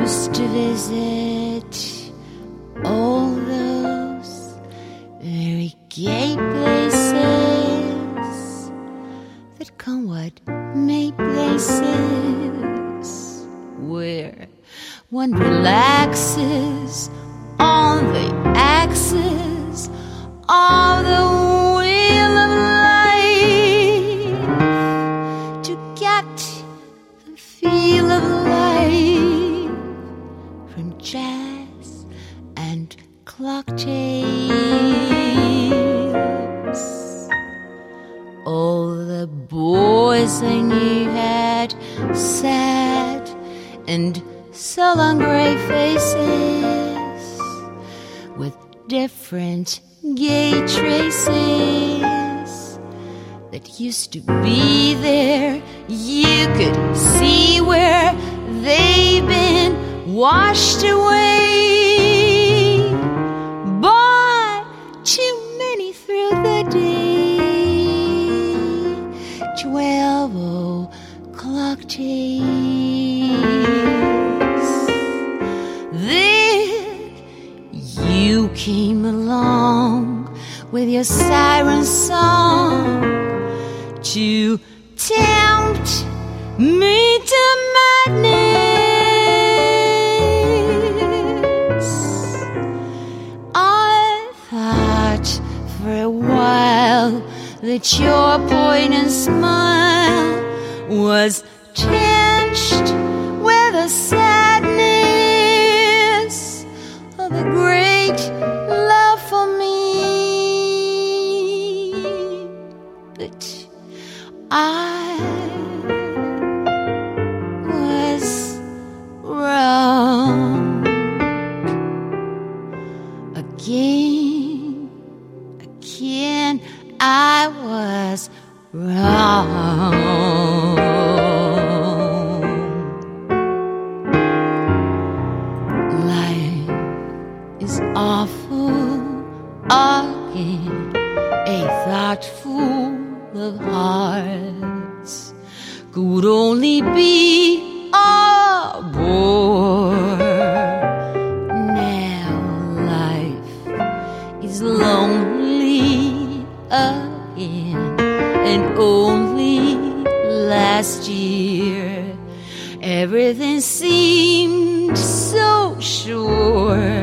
used to visit all those very gay places that come what may places where one relaxes on the axis of the wheel of life to get the feel of life from jazz and clock tales. All the boys I knew had sad and sullen gray faces with different gay traces that used to be there. You could see where they've been washed away by too many through the day. 12 o'clock tales. Then you came along with your siren song to tempt me to madness. I thought for a while that your poignant smile was tinged with the sadness of a great love for me. But I was wrong again, I was wrong. Life is awful again, a thought full of hearts could only be a bore. Now life is lonely again, and only last year everything seemed so sure.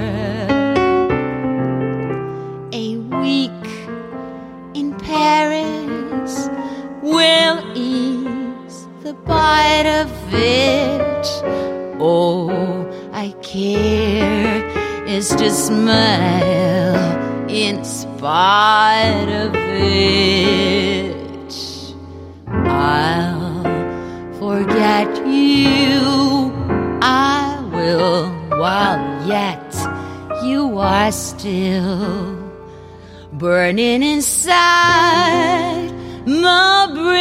A week in Paris will ease the bite of it. All I care is to smile in spite of it. I'll forget you, I will, while yet you are still burning inside my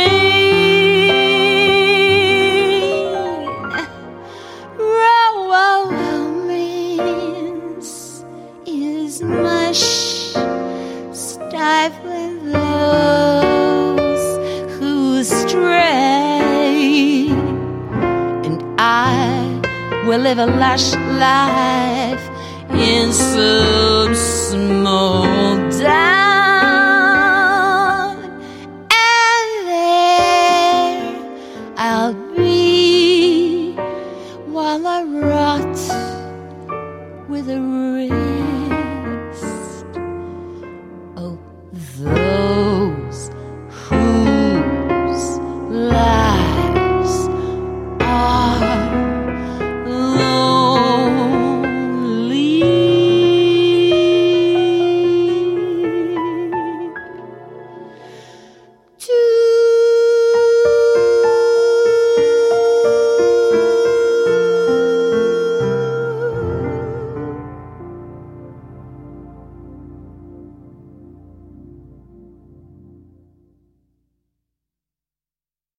brain. Romance is mush, stifling those who stray, and I will live a lush life in some small town, and there I'll be while I rot with the rest. Oh, those